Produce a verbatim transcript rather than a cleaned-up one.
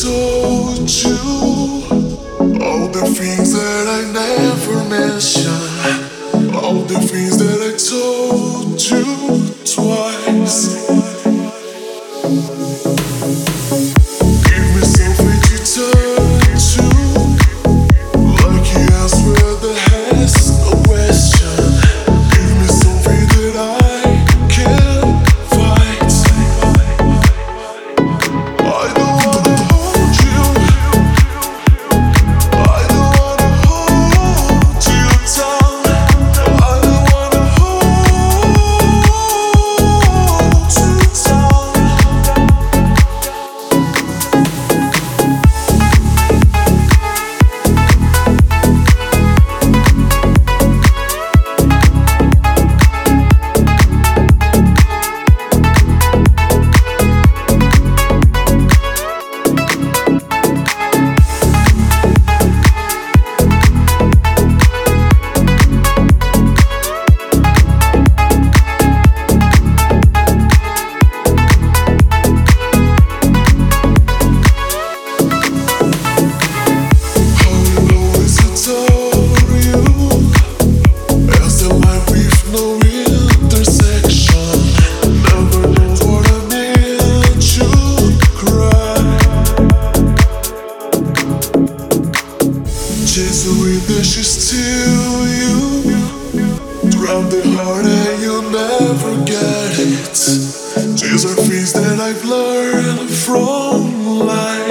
told you, all the things that I never mentioned, all the things that I told you twice. Give me something to turn to, like you answer the has no question. Give me something that I can fight. I don't wanna hold you, I don't wanna hold you down, I don't wanna hold you down. Chase away that she's still you. Drown the heart and you'll never get it. These are things that I've learned from life.